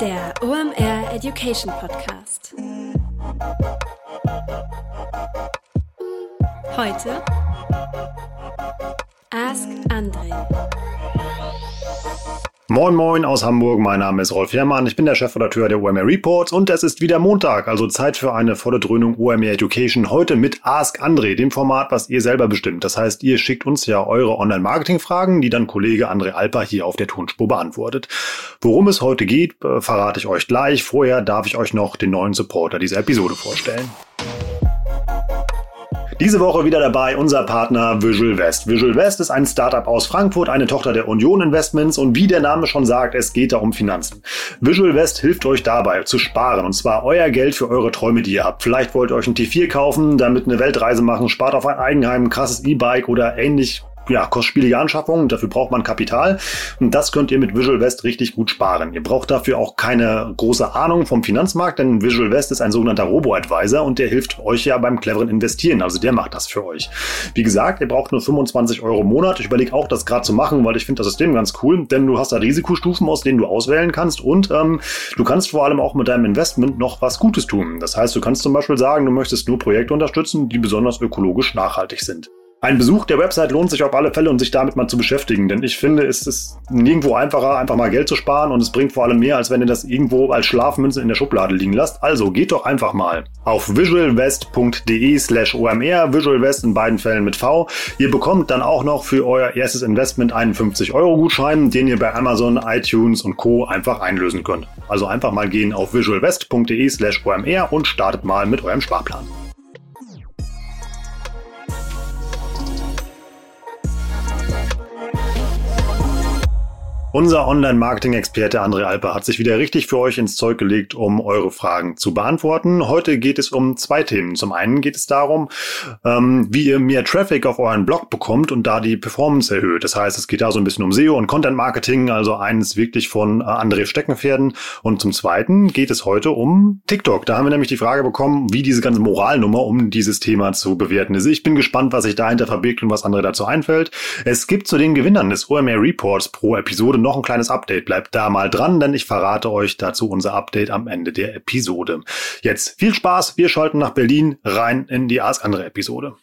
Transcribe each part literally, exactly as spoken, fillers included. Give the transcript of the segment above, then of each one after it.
Der O M R Education Podcast. Heute Ask André. Moin Moin aus Hamburg, mein Name ist Rolf Herrmann, ich bin der Chefredakteur der O M R Reports und es ist wieder Montag, also Zeit für eine volle Dröhnung O M R Education, heute mit Ask André, dem Format, was ihr selber bestimmt. Das heißt, ihr schickt uns ja eure Online-Marketing-Fragen, die dann Kollege André Alper hier auf der Tonspur beantwortet. Worum es heute geht, verrate ich euch gleich. Vorher darf ich euch noch den neuen Supporter dieser Episode vorstellen. Diese Woche wieder dabei unser Partner Visual West. Visual West ist ein Startup aus Frankfurt, eine Tochter der Union Investments und wie der Name schon sagt, es geht da um Finanzen. Visual West hilft euch dabei zu sparen und zwar euer Geld für eure Träume, die ihr habt. Vielleicht wollt ihr euch ein T vier kaufen, damit eine Weltreise machen, spart auf ein Eigenheim, ein krasses E-Bike oder ähnlich. Ja, kostspielige Anschaffungen, dafür braucht man Kapital und das könnt ihr mit Visual West richtig gut sparen. Ihr braucht dafür auch keine große Ahnung vom Finanzmarkt, denn Visual West ist ein sogenannter Robo-Advisor und der hilft euch ja beim cleveren Investieren, also der macht das für euch. Wie gesagt, ihr braucht nur fünfundzwanzig Euro im Monat. Ich überlege auch, das gerade zu machen, weil ich finde das System ganz cool, denn du hast da Risikostufen, aus denen du auswählen kannst und ähm, du kannst vor allem auch mit deinem Investment noch was Gutes tun. Das heißt, du kannst zum Beispiel sagen, du möchtest nur Projekte unterstützen, die besonders ökologisch nachhaltig sind. Ein Besuch der Website lohnt sich auf alle Fälle, um sich damit mal zu beschäftigen, denn ich finde, es ist nirgendwo einfacher, einfach mal Geld zu sparen und es bringt vor allem mehr, als wenn ihr das irgendwo als Schlafmünze in der Schublade liegen lasst. Also geht doch einfach mal auf visualwest.de slash omr, Visual West in beiden Fällen mit V. Ihr bekommt dann auch noch für euer erstes Investment einen fünfzig Euro Gutschein, den ihr bei Amazon, iTunes und Co. einfach einlösen könnt. Also einfach mal gehen auf visualwest.de slash omr und startet mal mit eurem Sparplan. Unser Online-Marketing-Experte André Alper hat sich wieder richtig für euch ins Zeug gelegt, um eure Fragen zu beantworten. Heute geht es um zwei Themen. Zum einen geht es darum, ähm, wie ihr mehr Traffic auf euren Blog bekommt und da die Performance erhöht. Das heißt, es geht da so ein bisschen um S E O und Content-Marketing, also eines wirklich von äh, André Steckenpferden. Und zum zweiten geht es heute um TikTok. Da haben wir nämlich die Frage bekommen, wie diese ganze Moralnummer um dieses Thema zu bewerten ist. Ich bin gespannt, was sich dahinter verbirgt und was André dazu einfällt. Es gibt zu den Gewinnern des O M R Reports pro Episode noch ein kleines Update. Bleibt da mal dran, denn ich verrate euch dazu unser Update am Ende der Episode. Jetzt viel Spaß, wir schalten nach Berlin rein in die Ask André Episode.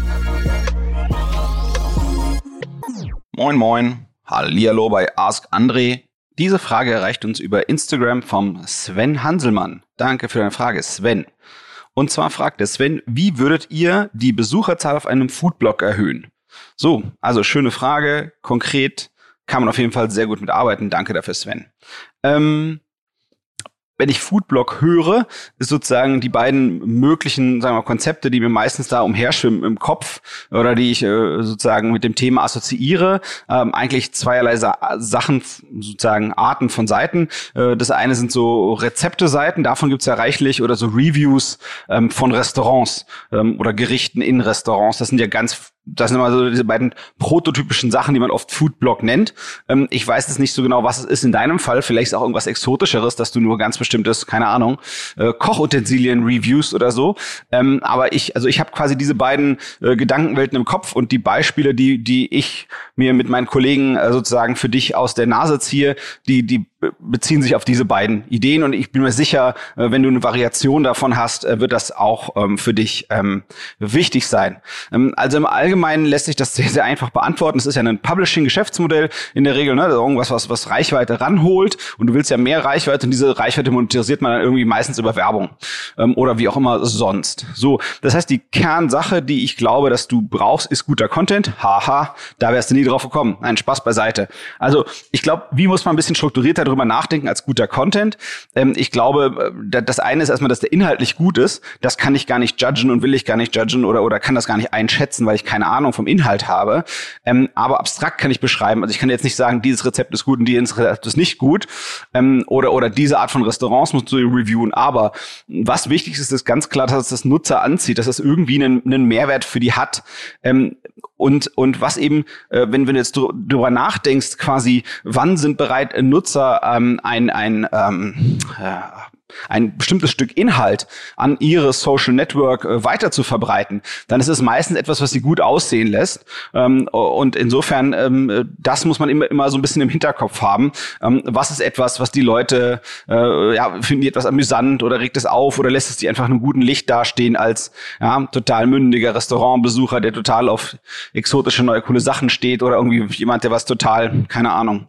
Moin moin, hallihallo bei Ask André. Diese Frage erreicht uns über Instagram vom Sven Hanselmann. Danke für deine Frage, Sven. Und zwar fragt der Sven, wie würdet ihr die Besucherzahl auf einem Foodblog erhöhen? So, also schöne Frage, konkret. Kann man auf jeden Fall sehr gut mitarbeiten. Danke dafür, Sven. Ähm, wenn ich Foodblog höre, ist sozusagen die beiden möglichen, sagen wir mal, Konzepte, die mir meistens da umherschwimmen im Kopf oder die ich äh, sozusagen mit dem Thema assoziiere, ähm, eigentlich zweierlei Sa- Sachen, sozusagen Arten von Seiten. Äh, das eine sind so Rezepte-Seiten, davon gibt's ja reichlich, oder so Reviews ähm, von Restaurants ähm, oder Gerichten in Restaurants. Das sind ja ganz Das sind immer so diese beiden prototypischen Sachen, die man oft Foodblog nennt. Ähm, ich weiß jetzt nicht so genau, was es ist in deinem Fall. Vielleicht ist auch irgendwas Exotischeres, dass du nur ganz bestimmtes, keine Ahnung, äh, Kochutensilien reviewst oder so. Ähm, aber ich, also ich habe quasi diese beiden äh, Gedankenwelten im Kopf und die Beispiele, die die ich mir mit meinen Kollegen äh, sozusagen für dich aus der Nase ziehe, die die beziehen sich auf diese beiden Ideen und ich bin mir sicher, äh, wenn du eine Variation davon hast, äh, wird das auch ähm, für dich ähm, wichtig sein. Ähm, also im Allgemeinen lässt sich das sehr, sehr einfach beantworten. Es ist ja ein Publishing-Geschäftsmodell in der Regel, ne? Also irgendwas, was, was Reichweite ranholt und du willst ja mehr Reichweite und diese Reichweite monetarisiert man dann irgendwie meistens über Werbung ähm, oder wie auch immer sonst. So, das heißt, die Kernsache, die ich glaube, dass du brauchst, ist guter Content. Haha, da wärst du nie drauf gekommen. Nein, Spaß beiseite. Also ich glaube, wie muss man ein bisschen strukturierter darüber nachdenken als guter Content? Ähm, ich glaube, das eine ist erstmal, dass der inhaltlich gut ist. Das kann ich gar nicht judgen und will ich gar nicht judgen oder oder kann das gar nicht einschätzen, weil ich keine Ahnung vom Inhalt habe. Ähm, aber abstrakt kann ich beschreiben. Also ich kann jetzt nicht sagen, dieses Rezept ist gut und dieses Rezept ist nicht gut. Ähm, oder oder diese Art von Restaurants musst du reviewen. Aber was wichtig ist, ist ganz klar, dass es das Nutzer anzieht, dass es irgendwie einen, einen Mehrwert für die hat. Ähm, und und was eben, äh, wenn, wenn du jetzt drüber nachdenkst, quasi, wann sind bereit Nutzer ähm, ein ein ähm, äh, ein bestimmtes Stück Inhalt an ihre Social Network äh, weiter zu verbreiten, dann ist es meistens etwas, was sie gut aussehen lässt. Ähm, und insofern, ähm, das muss man immer, immer so ein bisschen im Hinterkopf haben. Ähm, was ist etwas, was die Leute, äh, ja, finden die etwas amüsant oder regt es auf oder lässt es die einfach in einem guten Licht dastehen als, ja, total mündiger Restaurantbesucher, der total auf exotische, neue, coole Sachen steht oder irgendwie jemand, der was total, keine Ahnung,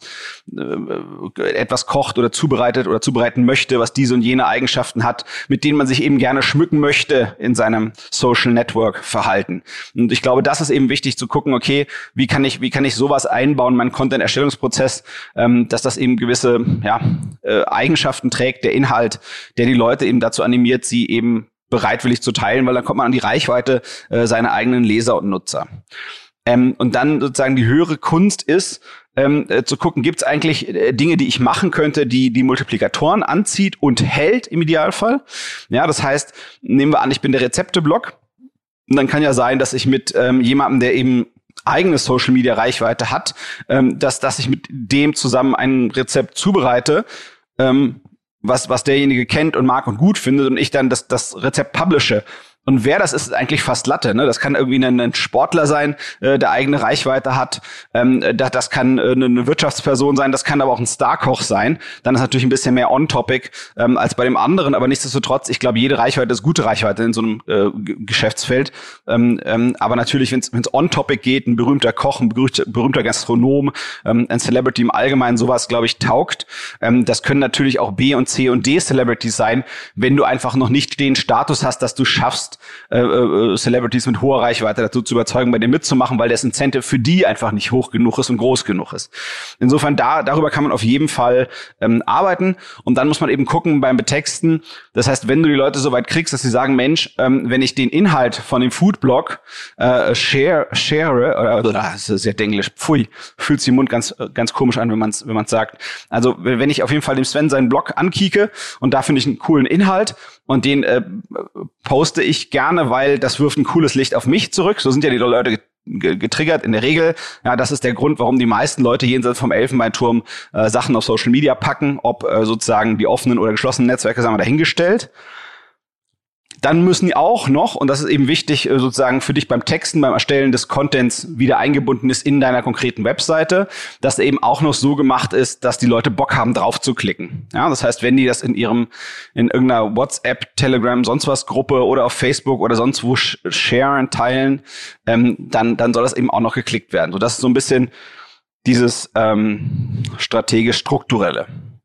äh, etwas kocht oder zubereitet oder zubereiten möchte, was diese und jene Eigenschaften hat, mit denen man sich eben gerne schmücken möchte in seinem Social Network Verhalten. Und ich glaube, das ist eben wichtig zu gucken, okay, wie kann ich, wie kann ich sowas einbauen in meinen Content-Erstellungsprozess, ähm, dass das eben gewisse, ja, äh, Eigenschaften trägt, der Inhalt, der die Leute eben dazu animiert, sie eben bereitwillig zu teilen, weil dann kommt man an die Reichweite äh, seiner eigenen Leser und Nutzer. Ähm, und dann sozusagen die höhere Kunst ist, Ähm, äh, zu gucken, gibt es eigentlich äh, Dinge, die ich machen könnte, die die Multiplikatoren anzieht und hält im Idealfall. Ja, das heißt, nehmen wir an, ich bin der Rezepte-Blog. Und dann kann ja sein, dass ich mit ähm, jemandem, der eben eigene Social-Media-Reichweite hat, ähm, dass, dass ich mit dem zusammen ein Rezept zubereite, ähm, was, was derjenige kennt und mag und gut findet und ich dann das, das Rezept publishe. Und wer das ist, ist eigentlich fast Latte. Ne? Das kann irgendwie ein, ein Sportler sein, äh, der eigene Reichweite hat. Ähm, das, das kann äh, eine Wirtschaftsperson sein, das kann aber auch ein Starkoch sein. Dann ist natürlich ein bisschen mehr on-topic ähm, als bei dem anderen. Aber nichtsdestotrotz, ich glaube, jede Reichweite ist gute Reichweite in so einem äh, G- Geschäftsfeld. Ähm, ähm, aber natürlich, wenn es on-topic geht, ein berühmter Koch, ein berühmter, berühmter Gastronom, ähm, ein Celebrity im Allgemeinen, sowas, glaube ich, taugt. Ähm, das können natürlich auch B- und C- und D-Celebrities sein, wenn du einfach noch nicht den Status hast, dass du schaffst, Äh, äh, Celebrities mit hoher Reichweite dazu zu überzeugen, bei dem mitzumachen, weil das Incentive für die einfach nicht hoch genug ist und groß genug ist. Insofern, da darüber kann man auf jeden Fall ähm, arbeiten. Und dann muss man eben gucken beim Betexten. Das heißt, wenn du die Leute so weit kriegst, dass sie sagen, Mensch, ähm, wenn ich den Inhalt von dem Foodblog äh, share, share, oder, oder das ist sehr englisch, pfui, fühlt sich im Mund ganz ganz komisch an, wenn man es wenn man es sagt. Also wenn ich auf jeden Fall dem Sven seinen Blog ankieke und da finde ich einen coolen Inhalt und den äh, poste ich gerne, weil das wirft ein cooles Licht auf mich zurück. So sind ja die Leute getriggert in der Regel. Ja, das ist der Grund, warum die meisten Leute jenseits vom Elfenbeinturm äh, Sachen auf Social Media packen, ob äh, sozusagen die offenen oder geschlossenen Netzwerke, sagen wir, dahingestellt. Dann müssen die auch noch, und das ist eben wichtig, sozusagen für dich beim Texten, beim Erstellen des Contents wieder eingebunden ist in deiner konkreten Webseite, dass eben auch noch so gemacht ist, dass die Leute Bock haben, drauf zu klicken. Ja, das heißt, wenn die das in ihrem, in irgendeiner WhatsApp, Telegram, sonst was Gruppe oder auf Facebook oder sonst wo sharen, teilen, ähm, dann, dann soll das eben auch noch geklickt werden. So, das ist so ein bisschen dieses ähm, strategisch-strukturelle.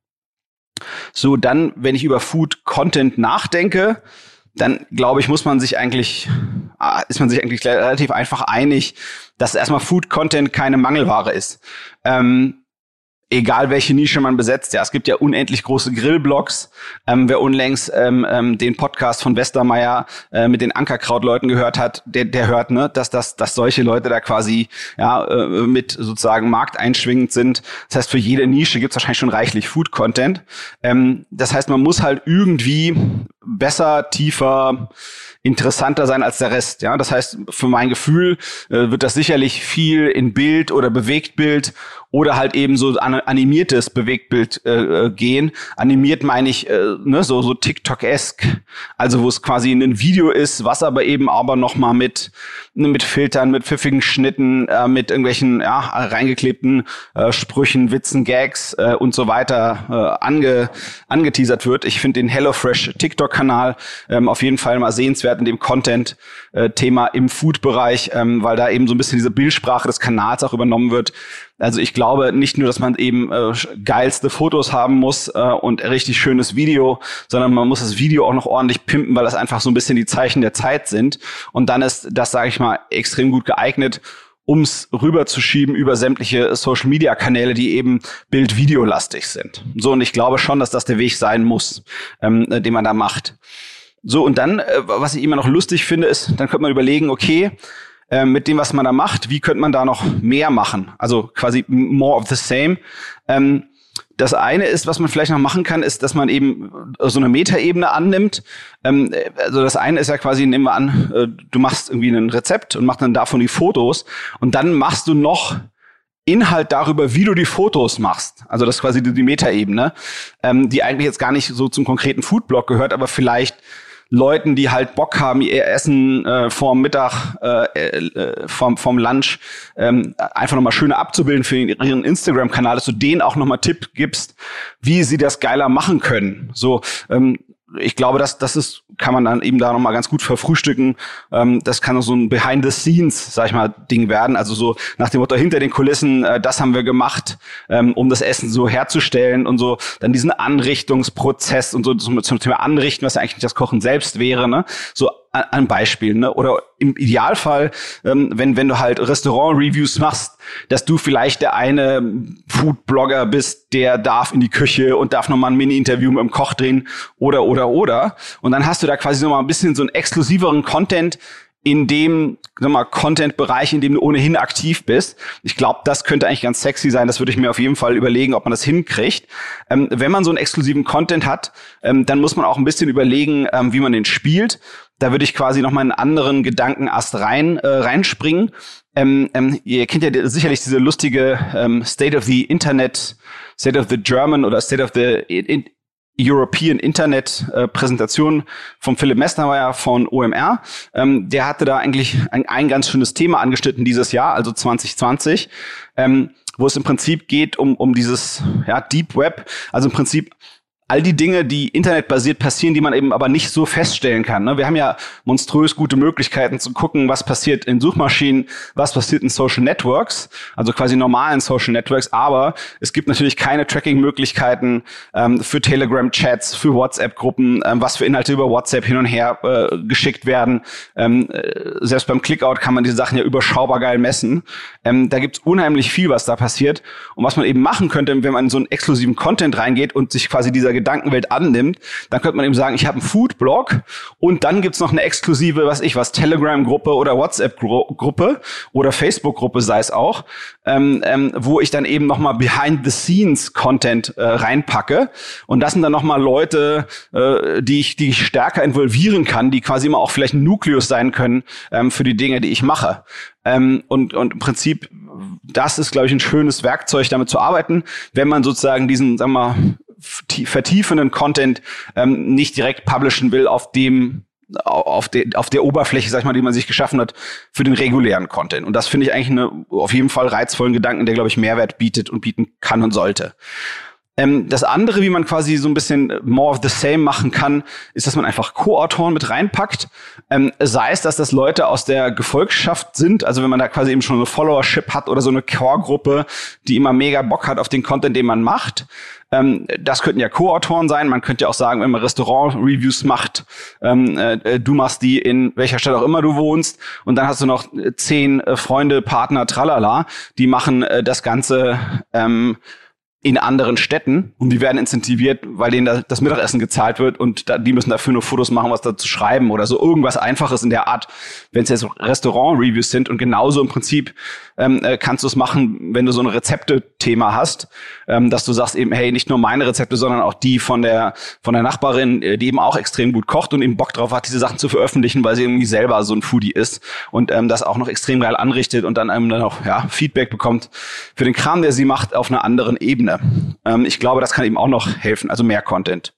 So, dann, wenn ich über Food-Content nachdenke, dann glaube ich, muss man sich eigentlich, ist man sich eigentlich relativ einfach einig, dass erstmal Food-Content keine Mangelware ist. Ähm, egal welche Nische man besetzt. Ja, es gibt ja unendlich große Grillblogs. Ähm, wer unlängst ähm, ähm, den Podcast von Westermeier äh, mit den Ankerkrautleuten gehört hat, der, der hört, ne, dass, dass, dass solche Leute da quasi ja äh, mit sozusagen markteinschwingend sind. Das heißt, für jede Nische gibt es wahrscheinlich schon reichlich Food-Content. Ähm, das heißt, man muss halt irgendwie besser, tiefer, interessanter sein als der Rest. Ja, das heißt, für mein Gefühl äh, wird das sicherlich viel in Bild oder Bewegtbild oder halt eben so an, animiertes Bewegtbild äh, gehen. Animiert meine ich äh, ne, so so TikTok-esk, also wo es quasi ein Video ist, was aber eben aber noch mal mit ne, mit Filtern, mit pfiffigen Schnitten, äh, mit irgendwelchen ja reingeklebten äh, Sprüchen, Witzen, Gags äh, und so weiter äh, ange, angeteasert wird. Ich finde den HelloFresh TikTok-Kanal ähm, auf jeden Fall mal sehenswert in dem Content-Thema im Food-Bereich, ähm, weil da eben so ein bisschen diese Bildsprache des Kanals auch übernommen wird. Also ich glaube nicht nur, dass man eben äh, geilste Fotos haben muss äh, und richtig schönes Video, sondern man muss das Video auch noch ordentlich pimpen, weil das einfach so ein bisschen die Zeichen der Zeit sind. Und dann ist das, sage ich mal, extrem gut geeignet, ums rüberzuschieben über sämtliche Social-Media-Kanäle, die eben Bild-Video-lastig sind. So, und ich glaube schon, dass das der Weg sein muss, ähm, den man da macht. So, und dann, äh, was ich immer noch lustig finde, ist, dann könnte man überlegen, okay, äh, mit dem, was man da macht, wie könnte man da noch mehr machen? Also quasi more of the same. Ähm, das eine ist, was man vielleicht noch machen kann, ist, dass man eben so eine Metaebene annimmt. Ähm, also das eine ist ja quasi, nehmen wir an, äh, du machst irgendwie ein Rezept und machst dann davon die Fotos und dann machst du noch Inhalt darüber, wie du die Fotos machst. Also das ist quasi die, die Metaebene, ähm, die eigentlich jetzt gar nicht so zum konkreten Foodblog gehört, aber vielleicht Leuten, die halt Bock haben, ihr Essen äh, vorm Mittag, äh, äh, vorm, vorm Lunch ähm, einfach nochmal schöner abzubilden für ihren Instagram-Kanal, dass du denen auch nochmal Tipp gibst, wie sie das geiler machen können. So, ähm, ich glaube, das, das ist, kann man dann eben da nochmal ganz gut verfrühstücken. Ähm, das kann so ein Behind-the-Scenes, sag ich mal, Ding werden. Also so nach dem Motto, hinter den Kulissen, äh, das haben wir gemacht, ähm, um das Essen so herzustellen und so. Dann diesen Anrichtungsprozess und so zum, zum Thema Anrichten, was ja eigentlich das Kochen selbst wäre, ne? So an, an Beispielen, ne? Oder im Idealfall, ähm, wenn, wenn du halt Restaurant-Reviews machst, dass du vielleicht der eine Food-Blogger bist, der darf in die Küche und darf nochmal ein Mini-Interview mit dem Koch drehen oder, oder, oder. Und dann hast du da quasi nochmal ein bisschen so einen exklusiveren Content in dem, sag mal, Content-Bereich, in dem du ohnehin aktiv bist. Ich glaube, das könnte eigentlich ganz sexy sein. Das würde ich mir auf jeden Fall überlegen, ob man das hinkriegt. Ähm, wenn man so einen exklusiven Content hat, ähm, dann muss man auch ein bisschen überlegen, ähm, wie man den spielt. Da würde ich quasi nochmal einen anderen Gedankenast rein, äh, reinspringen. Ähm, ähm, ihr kennt ja sicherlich diese lustige ähm, State of the Internet, State of the German oder State of the in, European Internet äh, Präsentation von Philipp Messner von O M R. Ähm, der hatte da eigentlich ein, ein ganz schönes Thema angeschnitten dieses Jahr, also zwanzig zwanzig, ähm, wo es im Prinzip geht um um dieses ja Deep Web, also im Prinzip all die Dinge, die internetbasiert passieren, die man eben aber nicht so feststellen kann. Ne? Wir haben ja monströs gute Möglichkeiten zu gucken, was passiert in Suchmaschinen, was passiert in Social Networks, also quasi normalen Social Networks, aber es gibt natürlich keine Tracking-Möglichkeiten ähm, für Telegram-Chats, für WhatsApp-Gruppen, ähm, was für Inhalte über WhatsApp hin und her äh, geschickt werden. Ähm, äh, selbst beim Clickout kann man diese Sachen ja überschaubar geil messen. Ähm, da gibt's unheimlich viel, was da passiert. Und was man eben machen könnte, wenn man in so einen exklusiven Content reingeht und sich quasi dieser Gedankenwelt annimmt, dann könnte man eben sagen, ich habe einen Food-Blog und dann gibt's noch eine exklusive, was ich was, Telegram-Gruppe oder WhatsApp-Gruppe oder Facebook-Gruppe sei es auch, ähm, ähm, wo ich dann eben nochmal Behind-the-Scenes-Content äh, reinpacke. Und das sind dann nochmal Leute, äh, die ich die ich stärker involvieren kann, die quasi immer auch vielleicht ein Nukleus sein können ähm, für die Dinge, die ich mache. Ähm, und, und im Prinzip, das ist, glaube ich, ein schönes Werkzeug, damit zu arbeiten, wenn man sozusagen diesen, sagen wir mal, vertiefenden Content ähm, nicht direkt publishen will auf dem auf der auf der Oberfläche, sag ich mal, die man sich geschaffen hat für den regulären Content. Und das finde ich eigentlich eine auf jeden Fall reizvollen Gedanken, der, glaube ich, Mehrwert bietet und bieten kann und sollte. Ähm, das andere, wie man quasi so ein bisschen more of the same machen kann, ist, dass man einfach Co-Autoren mit reinpackt. Ähm, sei es, dass das Leute aus der Gefolgschaft sind, also wenn man da quasi eben schon eine Followership hat oder so eine Core-Gruppe, die immer mega Bock hat auf den Content, den man macht. Ähm, das könnten ja Co-Autoren sein. Man könnte ja auch sagen, wenn man Restaurant-Reviews macht, ähm, äh, du machst die in welcher Stadt auch immer du wohnst und dann hast du noch zehn äh, Freunde, Partner, tralala, die machen äh, das Ganze ähm, in anderen Städten und die werden incentiviert, weil denen das Mittagessen gezahlt wird und da, die müssen dafür nur Fotos machen, was dazu schreiben oder so irgendwas Einfaches in der Art, wenn es jetzt Restaurant-Reviews sind. Und genauso im Prinzip ähm, kannst du es machen, wenn du so ein Rezepte-Thema hast, ähm, dass du sagst eben, hey, nicht nur meine Rezepte, sondern auch die von der von der Nachbarin, die eben auch extrem gut kocht und eben Bock drauf hat, diese Sachen zu veröffentlichen, weil sie irgendwie selber so ein Foodie ist und ähm, das auch noch extrem geil anrichtet und dann einem dann auch ja, Feedback bekommt für den Kram, der sie macht, auf einer anderen Ebene. Ähm, ich glaube, das kann eben auch noch helfen, also mehr Content.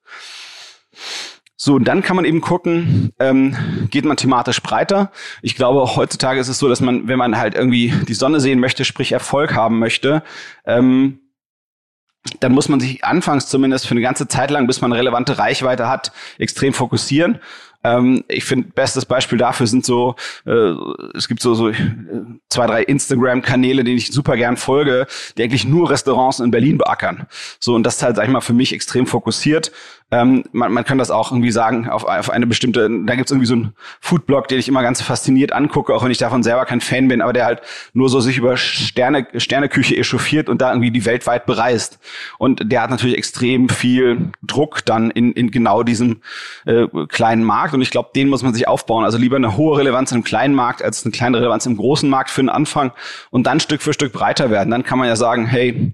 So, und dann kann man eben gucken, ähm, geht man thematisch breiter. Ich glaube, heutzutage ist es so, dass man, wenn man halt irgendwie die Sonne sehen möchte, sprich Erfolg haben möchte, ähm, dann muss man sich anfangs zumindest für eine ganze Zeit lang, bis man eine relevante Reichweite hat, extrem fokussieren. Ähm, ich finde, bestes Beispiel dafür sind so, äh, es gibt so, so äh, zwei, drei Instagram-Kanäle, denen ich super gern folge, die eigentlich nur Restaurants in Berlin beackern. So, und das ist halt, sag ich mal, für mich extrem fokussiert. Ähm, man, man kann das auch irgendwie sagen, auf, auf eine bestimmte, da gibt's irgendwie so einen Foodblog, den ich immer ganz fasziniert angucke, auch wenn ich davon selber kein Fan bin, aber der halt nur so sich über Sterne, Sterneküche echauffiert und da irgendwie die weltweit bereist. Und der hat natürlich extrem viel Druck dann in, in genau diesem äh, kleinen Markt. Und ich glaube, den muss man sich aufbauen. Also lieber eine hohe Relevanz im kleinen Markt als eine kleine Relevanz im großen Markt für den Anfang und dann Stück für Stück breiter werden. Dann kann man ja sagen, hey,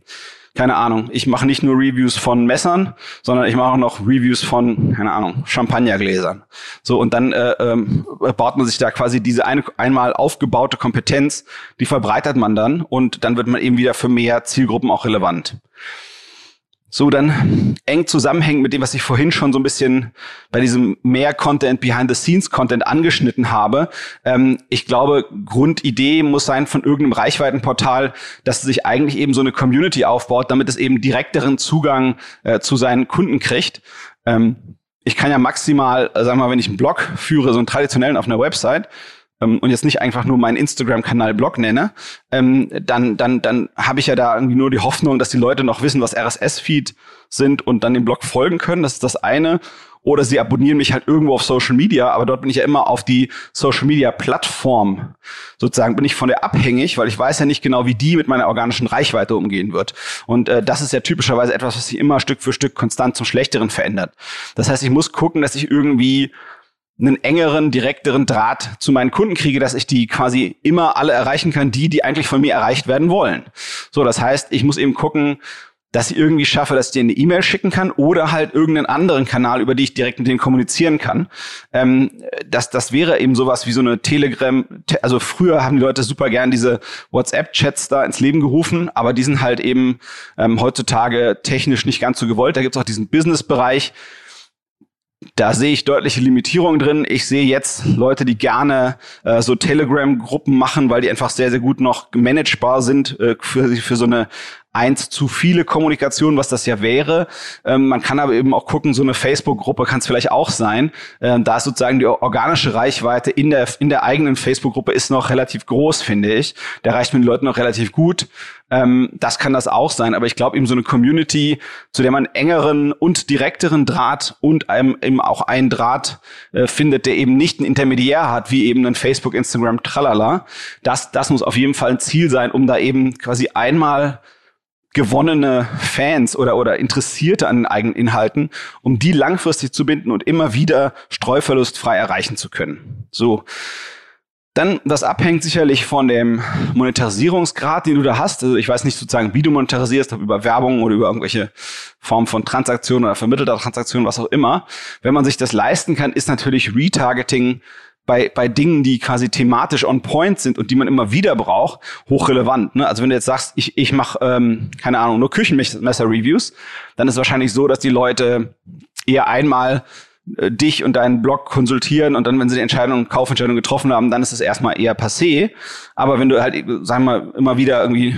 keine Ahnung, ich mache nicht nur Reviews von Messern, sondern ich mache auch noch Reviews von, keine Ahnung, Champagnergläsern. So, und dann äh, ähm, baut man sich da quasi diese eine, einmal aufgebaute Kompetenz, die verbreitert man dann und dann wird man eben wieder für mehr Zielgruppen auch relevant. So, dann eng zusammenhängt mit dem, was ich vorhin schon so ein bisschen bei diesem mehr Content, Behind-the-Scenes-Content angeschnitten habe. Ähm, ich glaube, Grundidee muss sein von irgendeinem Reichweitenportal, dass sich eigentlich eben so eine Community aufbaut, damit es eben direkteren Zugang äh, zu seinen Kunden kriegt. Ähm, ich kann ja maximal, äh, sagen wir mal, wenn ich einen Blog führe, so einen traditionellen auf einer Website, und jetzt nicht einfach nur meinen Instagram-Kanal Blog nenne, ähm, dann dann dann habe ich ja da irgendwie nur die Hoffnung, dass die Leute noch wissen, was R S S-Feed sind und dann dem Blog folgen können. Das ist das eine. Oder sie abonnieren mich halt irgendwo auf Social Media, aber dort bin ich ja immer auf die Social-Media-Plattform. Sozusagen bin ich von der abhängig, weil ich weiß ja nicht genau, wie die mit meiner organischen Reichweite umgehen wird. Und äh, das ist ja typischerweise etwas, was sich immer Stück für Stück konstant zum Schlechteren verändert. Das heißt, ich muss gucken, dass ich irgendwie einen engeren, direkteren Draht zu meinen Kunden kriege, dass ich die quasi immer alle erreichen kann, die, die eigentlich von mir erreicht werden wollen. So, das heißt, ich muss eben gucken, dass ich irgendwie schaffe, dass ich denen eine E-Mail schicken kann oder halt irgendeinen anderen Kanal, über die ich direkt mit denen kommunizieren kann. Ähm, das, das wäre eben sowas wie so eine Telegram, also früher haben die Leute super gern diese WhatsApp-Chats da ins Leben gerufen, aber die sind halt eben ähm, heutzutage technisch nicht ganz so gewollt. Da gibt es auch diesen Business-Bereich. Da sehe ich deutliche Limitierungen drin. Ich sehe jetzt Leute, die gerne äh, so Telegram-Gruppen machen, weil die einfach sehr, sehr gut noch managebar sind äh, für, für so eine eins zu viele Kommunikation, was das ja wäre. Ähm, man kann aber eben auch gucken, so eine Facebook-Gruppe kann es vielleicht auch sein. Ähm, da ist sozusagen die organische Reichweite in der in der eigenen Facebook-Gruppe ist noch relativ groß, finde ich. Da reicht mit den Leuten noch relativ gut. Ähm, das kann das auch sein. Aber ich glaube eben so eine Community, zu der man engeren und direkteren Draht und einem eben auch einen Draht äh, findet, der eben nicht einen Intermediär hat, wie eben ein Facebook, Instagram, tralala. Das, das muss auf jeden Fall ein Ziel sein, um da eben quasi einmal gewonnene Fans oder oder Interessierte an den eigenen Inhalten, um die langfristig zu binden und immer wieder streuverlustfrei erreichen zu können. So. Dann, das abhängt sicherlich von dem Monetarisierungsgrad, den du da hast. Also ich weiß nicht sozusagen, wie du monetarisierst, ob über Werbung oder über irgendwelche Formen von Transaktionen oder vermittelter Transaktionen, was auch immer. Wenn man sich das leisten kann, ist natürlich Retargeting bei bei Dingen, die quasi thematisch on point sind und die man immer wieder braucht, hochrelevant. Ne? Also wenn du jetzt sagst, ich ich mache, ähm, keine Ahnung, nur Küchenmesser-Reviews, dann ist es wahrscheinlich so, dass die Leute eher einmal äh, dich und deinen Blog konsultieren und dann, wenn sie die Entscheidung, Kaufentscheidung getroffen haben, dann ist es erstmal eher passé. Aber wenn du halt, sagen wir mal, immer wieder irgendwie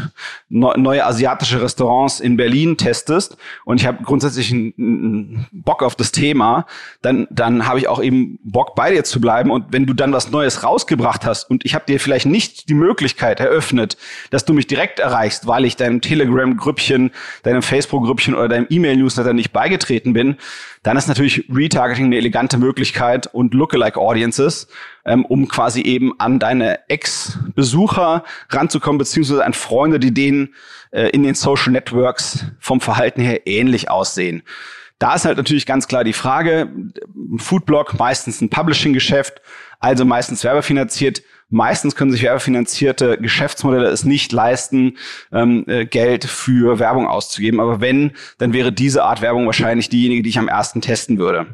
ne, neue asiatische Restaurants in Berlin testest und ich habe grundsätzlich einen, einen Bock auf das Thema, dann dann habe ich auch eben Bock, bei dir zu bleiben. Und wenn du dann was Neues rausgebracht hast und ich habe dir vielleicht nicht die Möglichkeit eröffnet, dass du mich direkt erreichst, weil ich deinem Telegram-Grüppchen, deinem Facebook-Grüppchen oder deinem E-Mail-Newsletter nicht beigetreten bin, dann ist natürlich Retargeting eine elegante Möglichkeit und Lookalike-Audiences, ähm, um quasi eben an deine Ex-Besucher ranzukommen, beziehungsweise an Freunde, die denen äh, in den Social Networks vom Verhalten her ähnlich aussehen. Da ist halt natürlich ganz klar die Frage, ein Foodblog, meistens ein Publishing-Geschäft, also meistens werbefinanziert. Meistens können sich werbefinanzierte Geschäftsmodelle es nicht leisten, ähm, äh, Geld für Werbung auszugeben. Aber wenn, dann wäre diese Art Werbung wahrscheinlich diejenige, die ich am ersten testen würde.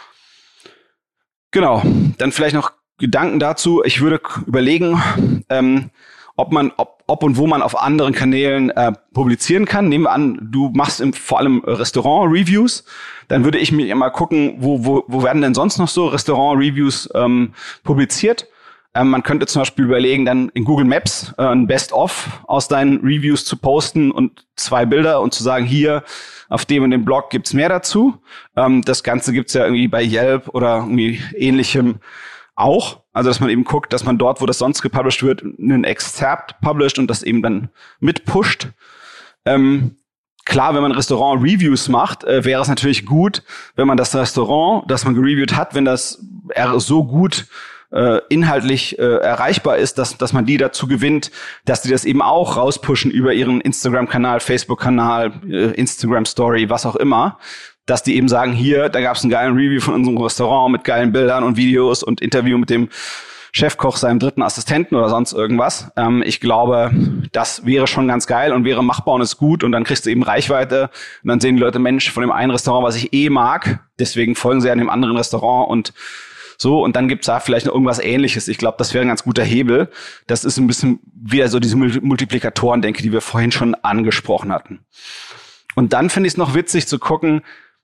Genau, dann vielleicht noch Gedanken dazu. Ich würde überlegen, ähm, ob man, ob, ob und wo man auf anderen Kanälen äh, publizieren kann. Nehmen wir an, du machst im, vor allem Restaurant-Reviews. Dann würde ich mir mal gucken, wo, wo, wo werden denn sonst noch so Restaurant-Reviews ähm, publiziert. Ähm, man könnte zum Beispiel überlegen, dann in Google Maps äh, ein Best-of aus deinen Reviews zu posten und zwei Bilder und zu sagen, hier auf dem und dem Blog gibt's mehr dazu. Ähm, das Ganze gibt's ja irgendwie bei Yelp oder irgendwie ähnlichem auch. Also, dass man eben guckt, dass man dort, wo das sonst gepublished wird, einen Exzerpt published und das eben dann mitpusht. Ähm, klar, wenn man Restaurant-Reviews macht, äh, wäre es natürlich gut, wenn man das Restaurant, das man gereviewt hat, wenn das so gut äh, inhaltlich äh, erreichbar ist, dass dass man die dazu gewinnt, dass die das eben auch rauspushen über ihren Instagram-Kanal, Facebook-Kanal, äh, Instagram-Story, was auch immer. Dass die eben sagen, hier, da gab es einen geilen Review von unserem Restaurant mit geilen Bildern und Videos und Interview mit dem Chefkoch seinem dritten Assistenten oder sonst irgendwas. Ähm, ich glaube, das wäre schon ganz geil und wäre machbar und ist gut und dann kriegst du eben Reichweite und dann sehen die Leute, Mensch, von dem einen Restaurant, was ich eh mag, deswegen folgen sie an dem anderen Restaurant und so, und dann gibt's da vielleicht noch irgendwas Ähnliches. Ich glaube, das wäre ein ganz guter Hebel. Das ist ein bisschen wieder so diese Multiplikatoren, denke, die wir vorhin schon angesprochen hatten. Und dann finde ich es noch witzig zu gucken,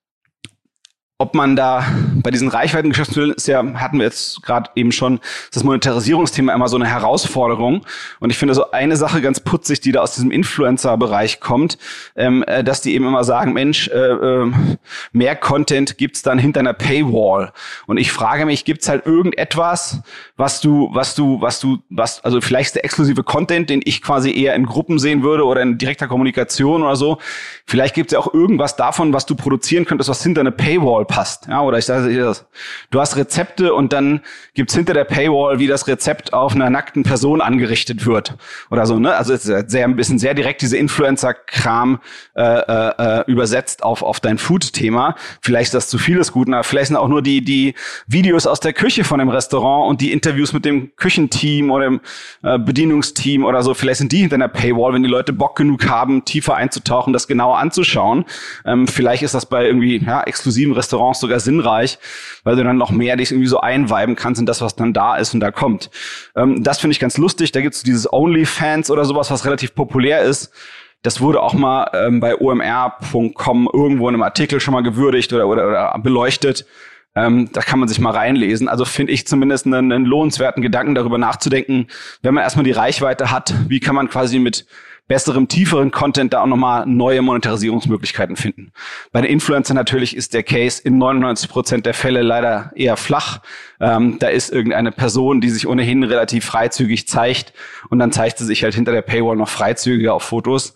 ob man da bei diesen Reichweitengeschäftsmodellen ist ja, hatten wir jetzt gerade eben schon, das Monetarisierungsthema immer so eine Herausforderung. Und ich finde so eine Sache ganz putzig, die da aus diesem Influencer-Bereich kommt, ähm, dass die eben immer sagen, Mensch, äh, äh, mehr Content gibt's dann hinter einer Paywall. Und ich frage mich, gibt's halt irgendetwas, was du, was du, was du, was, also vielleicht ist der exklusive Content, den ich quasi eher in Gruppen sehen würde oder in direkter Kommunikation oder so. Vielleicht gibt's ja auch irgendwas davon, was du produzieren könntest, was hinter eine Paywall passt. Ja, oder ich sage dir das. Du hast Rezepte und dann gibt's hinter der Paywall, wie das Rezept auf einer nackten Person angerichtet wird oder so, ne? Also es ist sehr ein bisschen sehr direkt diese Influencer-Kram äh, äh, übersetzt auf auf dein Food-Thema. Vielleicht ist das zu vieles gut, aber vielleicht sind auch nur die die Videos aus der Küche von dem Restaurant und die Interviews mit dem Küchenteam oder dem äh, Bedienungsteam oder so. Vielleicht sind die hinter einer Paywall, wenn die Leute Bock genug haben, tiefer einzutauchen, das genauer anzuschauen. Ähm, vielleicht ist das bei irgendwie ja, exklusiven Restaurants sogar sinnreich, weil du dann noch mehr dich irgendwie so einweiben kannst in das, was dann da ist und da kommt. Ähm, das finde ich ganz lustig. Da gibt es dieses OnlyFans oder sowas, was relativ populär ist. Das wurde auch mal ähm, bei O M R Punkt com irgendwo in einem Artikel schon mal gewürdigt oder, oder, oder beleuchtet. Ähm, da kann man sich mal reinlesen. Also finde ich zumindest einen, einen lohnenswerten Gedanken, darüber nachzudenken, wenn man erstmal die Reichweite hat, wie kann man quasi mit besserem, tieferen Content da auch nochmal neue Monetarisierungsmöglichkeiten finden. Bei den Influencern natürlich ist der Case in neunundneunzig Prozent der Fälle leider eher flach. Ähm, da ist irgendeine Person, die sich ohnehin relativ freizügig zeigt und dann zeigt sie sich halt hinter der Paywall noch freizügiger auf Fotos.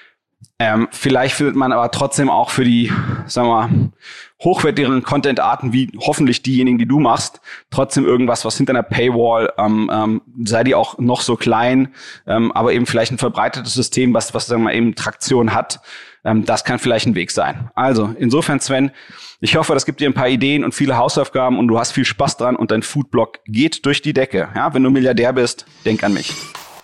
Ähm, vielleicht findet man aber trotzdem auch für die, sagen wir mal, hochwertigeren Content-Arten, wie hoffentlich diejenigen, die du machst, trotzdem irgendwas, was hinter einer Paywall, ähm, ähm, sei die auch noch so klein, ähm, aber eben vielleicht ein verbreitetes System, was, was sagen wir mal, eben Traktion hat. Ähm, das kann vielleicht ein Weg sein. Also, insofern, Sven, ich hoffe, das gibt dir ein paar Ideen und viele Hausaufgaben und du hast viel Spaß dran und dein Foodblog geht durch die Decke. Ja, wenn du Milliardär bist, denk an mich.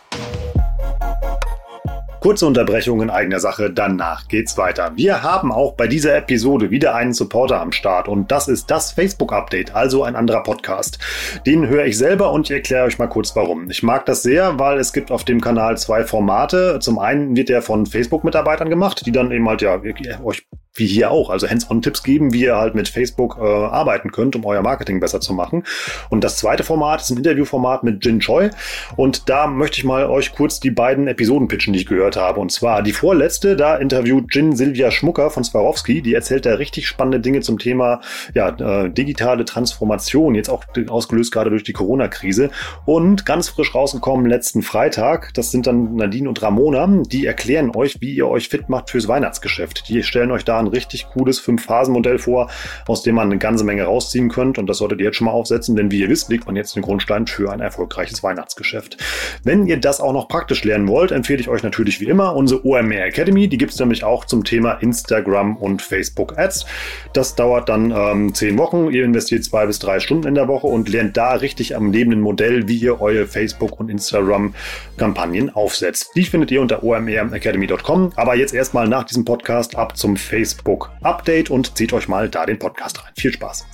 Kurze Unterbrechung in eigener Sache, danach geht's weiter. Wir haben auch bei dieser Episode wieder einen Supporter am Start und das ist das Facebook-Update, also ein anderer Podcast. Den höre ich selber und ich erkläre euch mal kurz warum. Ich mag das sehr, weil es gibt auf dem Kanal zwei Formate. Zum einen wird der von Facebook-Mitarbeitern gemacht, die dann eben halt ja euch wie hier auch, also Hands-on-Tipps geben, wie ihr halt mit Facebook äh, arbeiten könnt, um euer Marketing besser zu machen. Und das zweite Format ist ein Interviewformat mit Jin Choi und da möchte ich mal euch kurz die beiden Episoden pitchen, die ich gehört habe. Und zwar die vorletzte, da interviewt Jin Silvia Schmucker von Swarovski, die erzählt da richtig spannende Dinge zum Thema ja, äh, digitale Transformation, jetzt auch ausgelöst gerade durch die Corona-Krise. Und ganz frisch rausgekommen letzten Freitag, das sind dann Nadine und Ramona, die erklären euch, wie ihr euch fit macht fürs Weihnachtsgeschäft. Die stellen euch da ein richtig cooles Fünf-Phasen-Modell vor, aus dem man eine ganze Menge rausziehen könnt und das solltet ihr jetzt schon mal aufsetzen, denn wie ihr wisst, legt man jetzt den Grundstein für ein erfolgreiches Weihnachtsgeschäft. Wenn ihr das auch noch praktisch lernen wollt, empfehle ich euch natürlich wie immer unsere O M R Academy, die gibt es nämlich auch zum Thema Instagram und Facebook Ads. Das dauert dann ähm, zehn Wochen, ihr investiert zwei bis drei Stunden in der Woche und lernt da richtig am lebenden Modell, wie ihr eure Facebook- und Instagram-Kampagnen aufsetzt. Die findet ihr unter o m r academy punkt com, aber jetzt erstmal nach diesem Podcast ab zum Facebook Facebook-Update und zieht euch mal da den Podcast rein. Viel Spaß!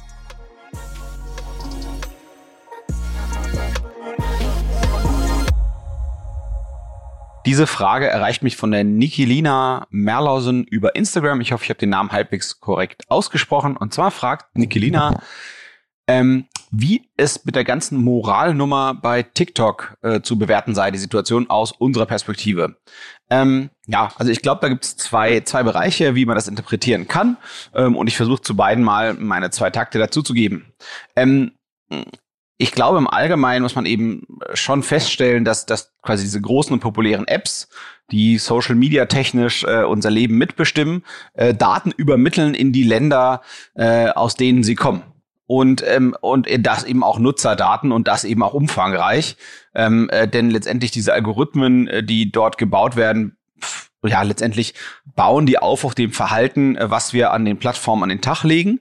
Diese Frage erreicht mich von der Nikilina Merlausen über Instagram. Ich hoffe, ich habe den Namen halbwegs korrekt ausgesprochen. Und zwar fragt Nikilina, ähm, wie es mit der ganzen Moralnummer bei TikTok äh, zu bewerten sei, die Situation aus unserer Perspektive. Ähm, ja, also ich glaube, da gibt es zwei, zwei Bereiche, wie man das interpretieren kann. Ähm, und ich versuche zu beiden mal meine zwei Takte dazu zu geben. Ähm, ich glaube, im Allgemeinen muss man eben schon feststellen, dass, dass quasi diese großen und populären Apps, die Social Media technisch äh, unser Leben mitbestimmen, äh, Daten übermitteln in die Länder, äh, aus denen sie kommen. Und ähm, und das eben auch Nutzerdaten und das eben auch umfangreich, ähm, äh, denn letztendlich diese Algorithmen, äh, die dort gebaut werden, pff, ja letztendlich bauen die auf auf dem Verhalten, äh, was wir an den Plattformen an den Tag legen.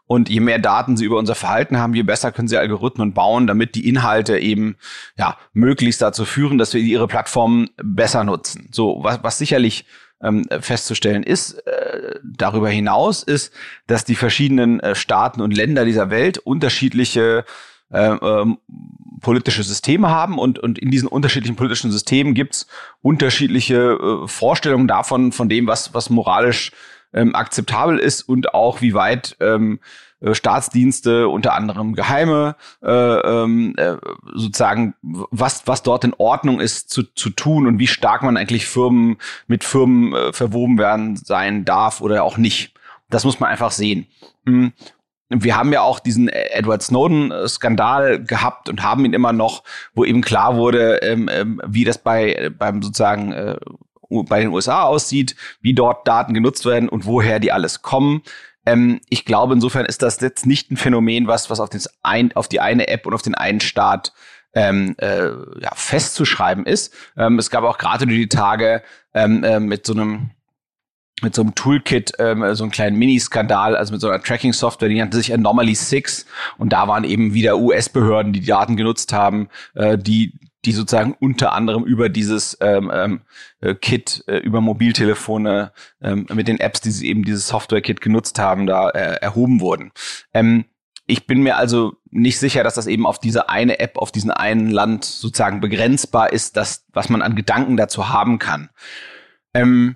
Und je mehr Daten sie über unser Verhalten haben, je besser können sie Algorithmen bauen, damit die Inhalte eben ja möglichst dazu führen, dass wir ihre Plattformen besser nutzen. So, was, was sicherlich ähm, festzustellen ist, äh, darüber hinaus ist, dass die verschiedenen äh, Staaten und Länder dieser Welt unterschiedliche äh, äh, politische Systeme haben und und in diesen unterschiedlichen politischen Systemen gibt's unterschiedliche äh, Vorstellungen davon, von dem, was was moralisch ähm, akzeptabel ist und auch wie weit ähm, Staatsdienste, unter anderem Geheime, äh, äh, sozusagen, was was dort in Ordnung ist zu zu tun und wie stark man eigentlich Firmen mit Firmen äh, verwoben werden sein darf oder auch nicht. Das muss man einfach sehen. Mhm. Wir haben ja auch diesen Edward Snowden-Skandal gehabt und haben ihn immer noch, wo eben klar wurde, ähm, ähm, wie das bei beim sozusagen äh, bei den U S A aussieht, wie dort Daten genutzt werden und woher die alles kommen. Ähm, ich glaube, insofern ist das jetzt nicht ein Phänomen, was was auf, das ein, auf die eine App und auf den einen Staat ähm, äh, ja, festzuschreiben ist. Ähm, es gab auch gerade die Tage ähm, äh, mit so einem mit so einem Toolkit, ähm, so einen kleinen Mini-Skandal, also mit so einer Tracking-Software, die nannte sich Anomaly six. Und da waren eben wieder U S-Behörden, die die Daten genutzt haben, äh, die die sozusagen unter anderem über dieses ähm, ähm, Kit, äh, über Mobiltelefone ähm, mit den Apps, die sie eben dieses Software-Kit genutzt haben, da äh, erhoben wurden. Ähm, ich bin mir also nicht sicher, dass das eben auf diese eine App, auf diesen einen Land sozusagen begrenzbar ist, das, was man an Gedanken dazu haben kann. Ähm,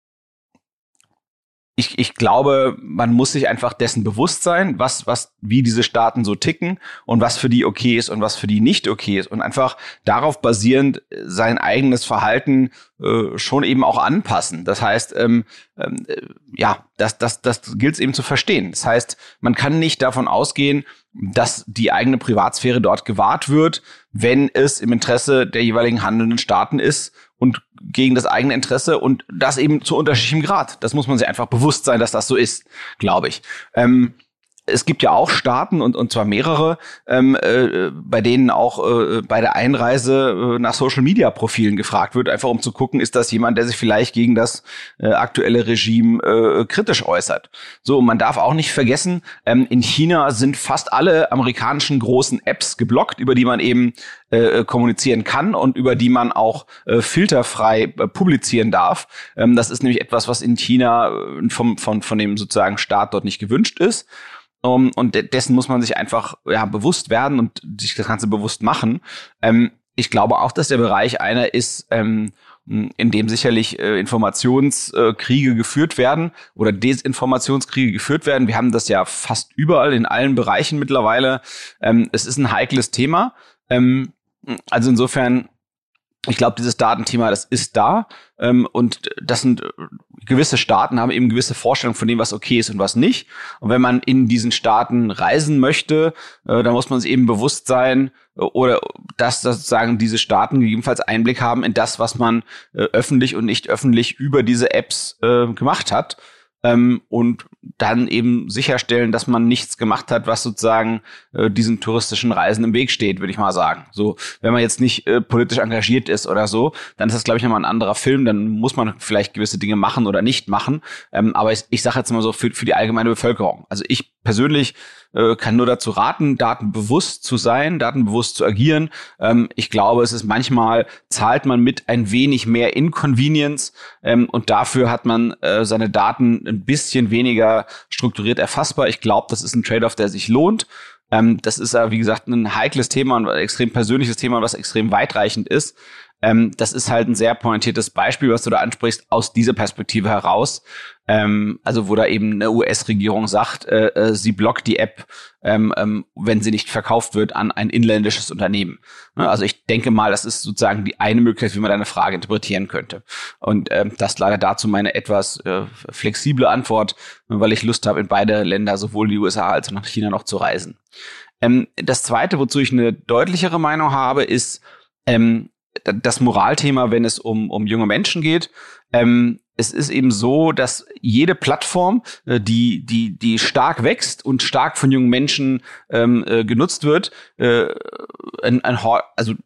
Ich, ich glaube, man muss sich einfach dessen bewusst sein, was, was, wie diese Staaten so ticken und was für die okay ist und was für die nicht okay ist und einfach darauf basierend sein eigenes Verhalten äh, schon eben auch anpassen. Das heißt, ähm, ähm, ja, das, das, das gilt es eben zu verstehen. Das heißt, man kann nicht davon ausgehen, dass die eigene Privatsphäre dort gewahrt wird, wenn es im Interesse der jeweiligen handelnden Staaten ist und gegen das eigene Interesse und das eben zu unterschiedlichem Grad. Das muss man sich einfach bewusst sein, dass das so ist, glaube ich. Ähm, es gibt ja auch Staaten, und und zwar mehrere, ähm, äh, bei denen auch äh, bei der Einreise äh, nach Social-Media-Profilen gefragt wird, einfach um zu gucken, ist das jemand, der sich vielleicht gegen das äh, aktuelle Regime äh, kritisch äußert. So, und man darf auch nicht vergessen, ähm, in China sind fast alle amerikanischen großen Apps geblockt, über die man eben äh, kommunizieren kann und über die man auch äh, filterfrei äh, publizieren darf. Ähm, das ist nämlich etwas, was in China äh, vom, von, von dem sozusagen Staat dort nicht gewünscht ist. Um, und de- dessen muss man sich einfach ja bewusst werden und sich das Ganze bewusst machen. Ähm, ich glaube auch, dass der Bereich einer ist, ähm, in dem sicherlich äh, Informationskriege äh, geführt werden oder Desinformationskriege geführt werden. Wir haben das ja fast überall in allen Bereichen mittlerweile. Ähm, es ist ein heikles Thema. Ähm, also insofern, ich glaube, dieses Datenthema, das ist da. Ähm, und das sind äh, gewisse Staaten haben eben gewisse Vorstellungen von dem, was okay ist und was nicht. Und wenn man in diesen Staaten reisen möchte, äh, dann muss man sich eben bewusst sein, äh, oder dass sozusagen diese Staaten gegebenenfalls Einblick haben in das, was man äh, öffentlich und nicht öffentlich über diese Apps äh, gemacht hat. Ähm, und dann eben sicherstellen, dass man nichts gemacht hat, was sozusagen äh, diesen touristischen Reisen im Weg steht, würde ich mal sagen. So, wenn man jetzt nicht äh, politisch engagiert ist oder so, dann ist das, glaube ich, nochmal ein anderer Film. Dann muss man vielleicht gewisse Dinge machen oder nicht machen. Ähm, aber ich, ich sage jetzt mal so für, für die allgemeine Bevölkerung. Also ich persönlich äh, kann nur dazu raten, datenbewusst zu sein, datenbewusst zu agieren. Ähm, ich glaube, es ist manchmal, zahlt man mit ein wenig mehr Inconvenience ähm, und dafür hat man äh, seine Daten ein bisschen weniger strukturiert erfassbar. Ich glaube, das ist ein Trade-off, der sich lohnt. Ähm, das ist ja, wie gesagt, ein heikles Thema, ein extrem persönliches Thema, was extrem weitreichend ist. Ähm, das ist halt ein sehr pointiertes Beispiel, was du da ansprichst, aus dieser Perspektive heraus. Ähm, also wo da eben eine U S-Regierung sagt, äh, äh, sie blockt die App, ähm, ähm, wenn sie nicht verkauft wird an ein inländisches Unternehmen. Ne? Also ich denke mal, das ist sozusagen die eine Möglichkeit, wie man deine Frage interpretieren könnte. Und ähm, das ist leider dazu meine etwas äh, flexible Antwort, weil ich Lust habe, in beide Länder, sowohl die U S A als auch nach China, noch zu reisen. Ähm, das Zweite, wozu ich eine deutlichere Meinung habe, ist ähm, das Moralthema, wenn es um um junge Menschen geht. Ähm, es ist eben so, dass jede Plattform, äh, die die die stark wächst und stark von jungen Menschen ähm, äh, genutzt wird, äh, ein, ein also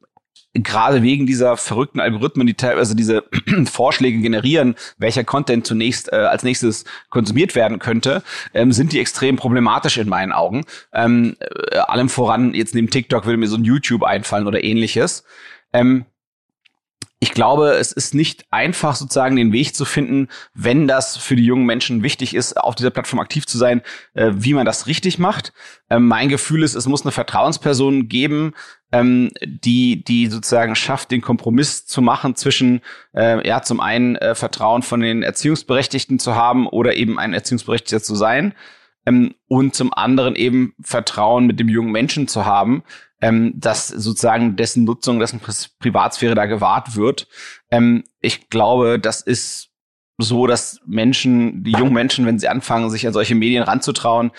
gerade wegen dieser verrückten Algorithmen, die teilweise diese Vorschläge generieren, welcher Content zunächst äh, als nächstes konsumiert werden könnte, ähm, sind die extrem problematisch in meinen Augen. Ähm, äh, allem voran, jetzt neben TikTok würde mir so ein YouTube einfallen oder ähnliches. Ähm, Ich glaube, es ist nicht einfach, sozusagen den Weg zu finden, wenn das für die jungen Menschen wichtig ist, auf dieser Plattform aktiv zu sein, äh, wie man das richtig macht. Ähm, mein Gefühl ist, es muss eine Vertrauensperson geben, ähm, die die sozusagen schafft, den Kompromiss zu machen zwischen äh, ja zum einen äh, Vertrauen von den Erziehungsberechtigten zu haben oder eben ein Erziehungsberechtigter zu sein ähm, und zum anderen eben Vertrauen mit dem jungen Menschen zu haben, Ähm, dass sozusagen dessen Nutzung, dessen Pri- Privatsphäre da gewahrt wird. Ähm, ich glaube, das ist so, dass Menschen, die jungen Menschen, wenn sie anfangen, sich an solche Medien ranzutrauen,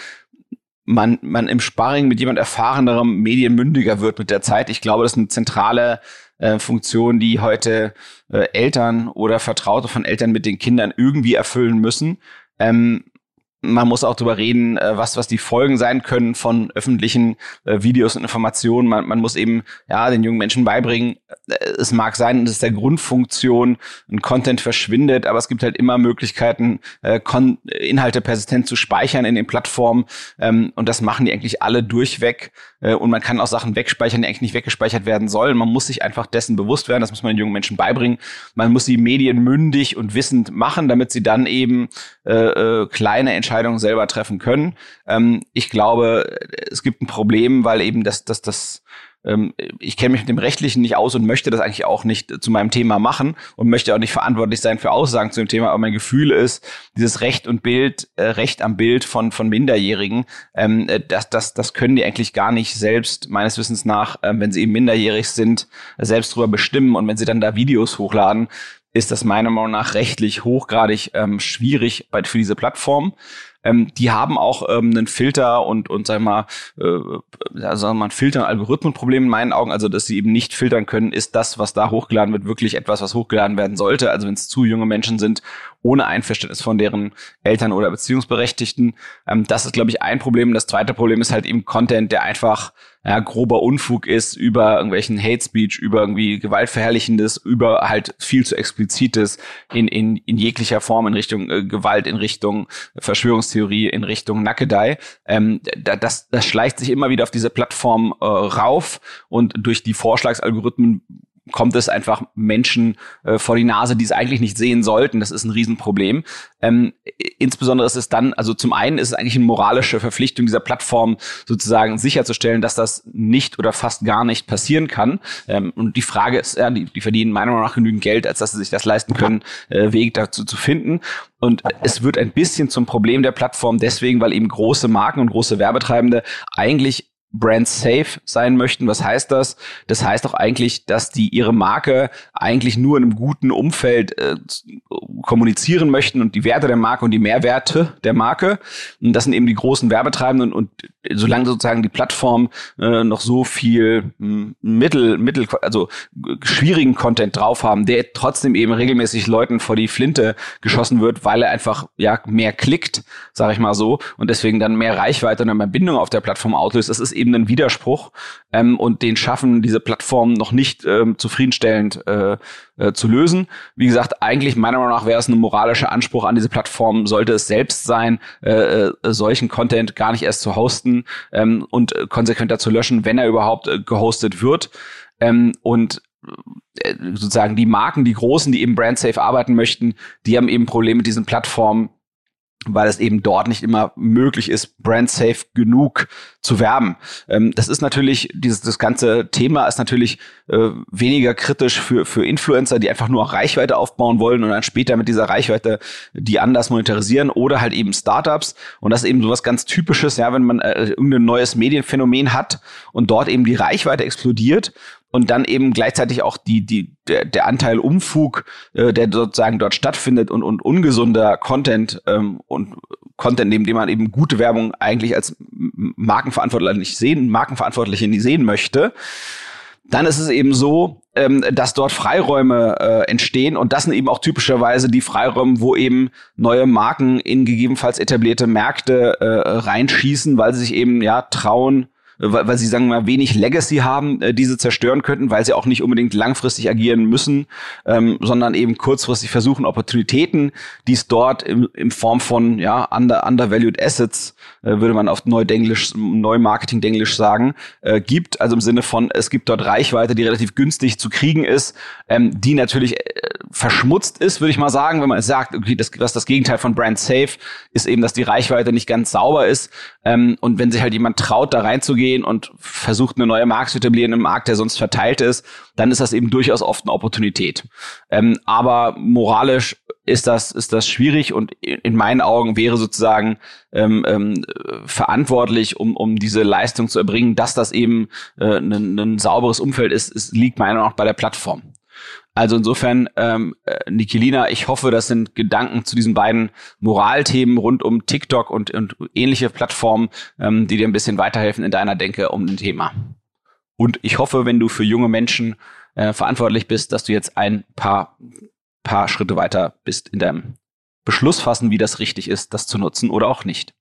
man, man im Sparring mit jemand Erfahrenerem medienmündiger wird mit der Zeit. Ich glaube, das ist eine zentrale äh, Funktion, die heute äh, Eltern oder Vertraute von Eltern mit den Kindern irgendwie erfüllen müssen. Ähm, Man muss auch darüber reden, was was die Folgen sein können von öffentlichen äh, Videos und Informationen. Man, man muss eben ja den jungen Menschen beibringen, äh, es mag sein, dass der Grundfunktion ein Content verschwindet, aber es gibt halt immer Möglichkeiten, äh, Kon- Inhalte persistent zu speichern in den Plattformen. Ähm, und das machen die eigentlich alle durchweg. Äh, und man kann auch Sachen wegspeichern, die eigentlich nicht weggespeichert werden sollen. Man muss sich einfach dessen bewusst werden. Das muss man den jungen Menschen beibringen. Man muss die Medien mündig und wissend machen, damit sie dann eben äh, äh, kleine Entscheidungen Entscheidungen selber treffen können. Ähm, ich glaube, es gibt ein Problem, weil eben das, das, das, ähm, ich kenne mich mit dem Rechtlichen nicht aus und möchte das eigentlich auch nicht zu meinem Thema machen und möchte auch nicht verantwortlich sein für Aussagen zu dem Thema. Aber mein Gefühl ist, dieses Recht und Bild, äh, Recht am Bild von von Minderjährigen, ähm, das, das, das können die eigentlich gar nicht selbst, meines Wissens nach, äh, wenn sie eben minderjährig sind, selbst drüber bestimmen. Und wenn sie dann da Videos hochladen, ist das meiner Meinung nach rechtlich hochgradig ähm, schwierig bei, für diese Plattform. Ähm, die haben auch ähm, einen Filter und, und sagen wir mal, äh, ja, sagen wir mal, ein Filter- und Algorithmenproblem in meinen Augen, also dass sie eben nicht filtern können, ist das, was da hochgeladen wird, wirklich etwas, was hochgeladen werden sollte. Also wenn es zu junge Menschen sind, ohne Einverständnis von deren Eltern oder Beziehungsberechtigten. Ähm, das ist, glaube ich, ein Problem. Das zweite Problem ist halt eben Content, der einfach ja, grober Unfug ist, über irgendwelchen Hate Speech, über irgendwie Gewaltverherrlichendes, über halt viel zu Explizites in in in jeglicher Form, in Richtung äh, Gewalt, in Richtung Verschwörungstheorie, in Richtung Nackedei. Ähm, das das schleicht sich immer wieder auf diese Plattform äh, rauf und durch die Vorschlagsalgorithmen kommt es einfach Menschen äh, vor die Nase, die es eigentlich nicht sehen sollten. Das ist ein Riesenproblem. Ähm, insbesondere ist es dann, also zum einen ist es eigentlich eine moralische Verpflichtung dieser Plattform, sozusagen sicherzustellen, dass das nicht oder fast gar nicht passieren kann. Ähm, und die Frage ist, ja, die, die verdienen meiner Meinung nach genügend Geld, als dass sie sich das leisten können, äh, Weg dazu zu finden. Und es wird ein bisschen zum Problem der Plattform deswegen, weil eben große Marken und große Werbetreibende eigentlich brand safe sein möchten. Was heißt das? Das heißt auch eigentlich, dass die ihre Marke eigentlich nur in einem guten Umfeld äh, kommunizieren möchten und die Werte der Marke und die Mehrwerte der Marke. Und das sind eben die großen Werbetreibenden. Und solange sozusagen die Plattform äh, noch so viel mh, Mittel, Mittel, also schwierigen Content drauf haben, der trotzdem eben regelmäßig Leuten vor die Flinte geschossen wird, weil er einfach ja mehr klickt, sage ich mal so, und deswegen dann mehr Reichweite und mehr Bindung auf der Plattform auslöst. Das ist eben ein Widerspruch ähm, und den schaffen diese Plattformen noch nicht ähm, zufriedenstellend äh, äh, zu lösen. Wie gesagt, eigentlich meiner Meinung nach wäre es ein moralischer Anspruch an diese Plattform, sollte es selbst sein, äh, äh, solchen Content gar nicht erst zu hosten ähm, und äh, konsequenter zu löschen, wenn er überhaupt äh, gehostet wird. Ähm, und äh, sozusagen die Marken, die Großen, die eben brand-safe arbeiten möchten, die haben eben Probleme mit diesen Plattformen, weil es eben dort nicht immer möglich ist, brand-safe genug zu werben. Ähm, das ist natürlich, dieses das ganze Thema ist natürlich äh, weniger kritisch für für Influencer, die einfach nur auch Reichweite aufbauen wollen und dann später mit dieser Reichweite die anders monetarisieren, oder halt eben Startups. Und das ist eben sowas ganz Typisches, ja, wenn man äh, irgendein neues Medienphänomen hat und dort eben die Reichweite explodiert und dann eben gleichzeitig auch die die der, der Anteil Umfug, äh, der sozusagen dort stattfindet und und ungesunder Content ähm, und Content, neben dem man eben gute Werbung eigentlich als Markenverantwortler nicht sehen, Markenverantwortliche nicht sehen möchte, dann ist es eben so, ähm, dass dort Freiräume äh, entstehen, und das sind eben auch typischerweise die Freiräume, wo eben neue Marken in gegebenenfalls etablierte Märkte äh, reinschießen, weil sie sich eben ja trauen, weil, weil sie, sagen wir mal, wenig Legacy haben, äh, diese zerstören könnten, weil sie auch nicht unbedingt langfristig agieren müssen, ähm, sondern eben kurzfristig versuchen, Opportunitäten, die es dort im, in Form von ja under, undervalued Assets, äh, würde man auf Neudenglisch, Neumarketing-Denglisch sagen, äh, gibt. Also im Sinne von, es gibt dort Reichweite, die relativ günstig zu kriegen ist, ähm, die natürlich äh, verschmutzt ist, würde ich mal sagen, wenn man sagt, okay, das, was das Gegenteil von Brand Safe ist eben, dass die Reichweite nicht ganz sauber ist. Ähm, und wenn sich halt jemand traut, da reinzugehen und versucht, eine neue Marke zu etablieren im Markt, der sonst verteilt ist, dann ist das eben durchaus oft eine Opportunität. Ähm, aber moralisch ist das, ist das schwierig und in meinen Augen wäre sozusagen ähm, ähm, verantwortlich, um, um diese Leistung zu erbringen, dass das eben äh, ein, ein sauberes Umfeld ist, es liegt meiner Meinung nach bei der Plattform. Also insofern, ähm, Nikelina, ich hoffe, das sind Gedanken zu diesen beiden Moralthemen rund um TikTok und, und ähnliche Plattformen, ähm, die dir ein bisschen weiterhelfen in deiner Denke um ein Thema. Und ich hoffe, wenn du für junge Menschen äh, verantwortlich bist, dass du jetzt ein paar, paar Schritte weiter bist in deinem Beschluss fassen, wie das richtig ist, das zu nutzen oder auch nicht.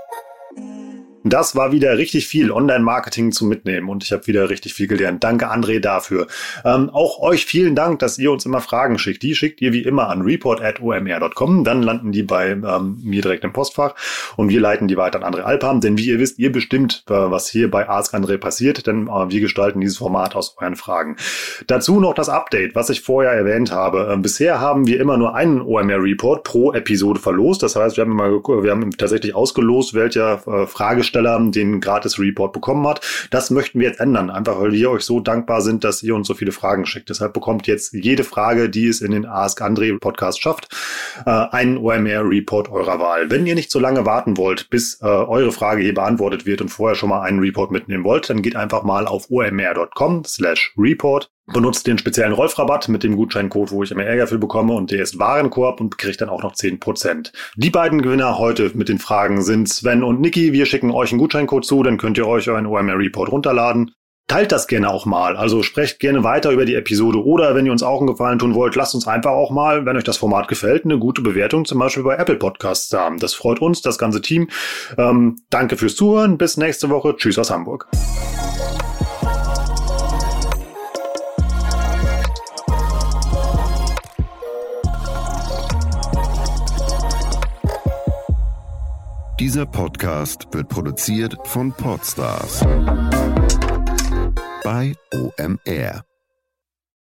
Das war wieder richtig viel Online-Marketing zum Mitnehmen und ich habe wieder richtig viel gelernt. Danke, André, dafür. Ähm, auch euch vielen Dank, dass ihr uns immer Fragen schickt. Die schickt ihr wie immer an report at o m r dot com. Dann landen die bei ähm, mir direkt im Postfach und wir leiten die weiter an André Alpham. Denn wie ihr wisst, ihr bestimmt, äh, was hier bei Ask André passiert, denn äh, wir gestalten dieses Format aus euren Fragen. Dazu noch das Update, was ich vorher erwähnt habe. Ähm, bisher haben wir immer nur einen O M R-Report pro Episode verlost. Das heißt, wir haben, mal, wir haben tatsächlich ausgelost, welcher äh, Fragesteller den Gratis-Report bekommen hat. Das möchten wir jetzt ändern, einfach weil wir euch so dankbar sind, dass ihr uns so viele Fragen schickt. Deshalb bekommt jetzt jede Frage, die es in den Ask André Podcast schafft, äh, einen O M R-Report eurer Wahl. Wenn ihr nicht so lange warten wollt, bis äh, eure Frage hier beantwortet wird und vorher schon mal einen Report mitnehmen wollt, dann geht einfach mal auf o m r dot com slash report. Benutzt den speziellen Rolf-Rabatt mit dem Gutscheincode, wo ich immer Ärger für bekomme, und der ist Warenkorb und kriegt dann auch noch zehn Prozent. Die beiden Gewinner heute mit den Fragen sind Sven und Niki. Wir schicken euch einen Gutscheincode zu, dann könnt ihr euch euren O M R-Report runterladen. Teilt das gerne auch mal, also sprecht gerne weiter über die Episode oder wenn ihr uns auch einen Gefallen tun wollt, lasst uns einfach auch mal, wenn euch das Format gefällt, eine gute Bewertung zum Beispiel bei Apple Podcasts haben. Das freut uns, das ganze Team. Ähm, danke fürs Zuhören, bis nächste Woche. Tschüss aus Hamburg. Dieser Podcast wird produziert von Podstars bei O M R.